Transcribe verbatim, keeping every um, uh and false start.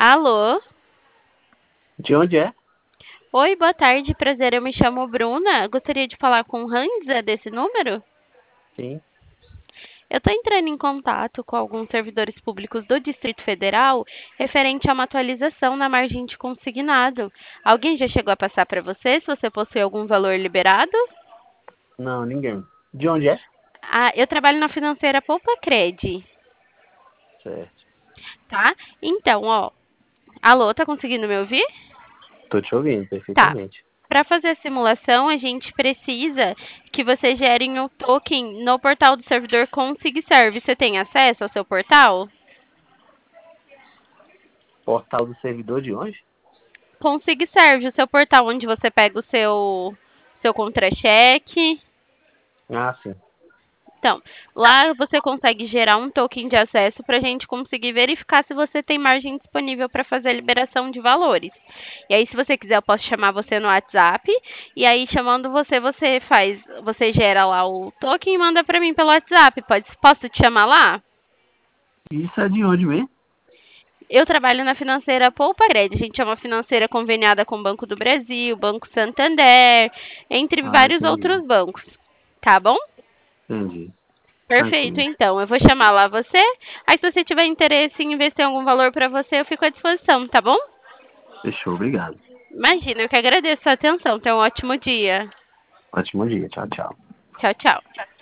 Alô? De onde é? Oi, boa tarde, prazer. Eu me chamo Bruna. Gostaria de falar com o Hans, é desse número? Sim. Eu estou entrando em contato com alguns servidores públicos do Distrito Federal referente a uma atualização na margem de consignado. Alguém já chegou a passar para você se você possui algum valor liberado? Não, ninguém. De onde é? Ah, eu trabalho na financeira Poupa Cred, Certo. tá? Então, ó. Alô, tá conseguindo me ouvir? Tô te ouvindo Tá. perfeitamente. Para fazer a simulação, a gente precisa que você gere um token no portal do servidor ConsigServe. Você tem acesso ao seu portal? Portal do servidor de onde? ConsigServe, o seu portal onde você pega o seu, seu contra-cheque. Ah, sim. Então, lá você consegue gerar um token de acesso para a gente conseguir verificar se você tem margem disponível para fazer a liberação de valores. E aí, se você quiser, eu posso chamar você no WhatsApp. E aí, chamando você, você faz, você gera lá o token e manda para mim pelo WhatsApp. Pode, posso te chamar lá? Isso é de onde mesmo? Eu trabalho na financeira Poupa Cred. A gente é uma financeira conveniada com o Banco do Brasil, Banco Santander, entre Ah, vários entendi. outros bancos. Tá bom? Entendi. Perfeito, Tranquilo. então. Eu vou chamar lá você. Aí, se você tiver interesse em investir algum valor para você, eu fico à disposição, tá bom? Fechou, obrigado. Imagina, eu que agradeço a atenção. Tenha um ótimo dia. Ótimo dia. Tchau, tchau. Tchau, tchau.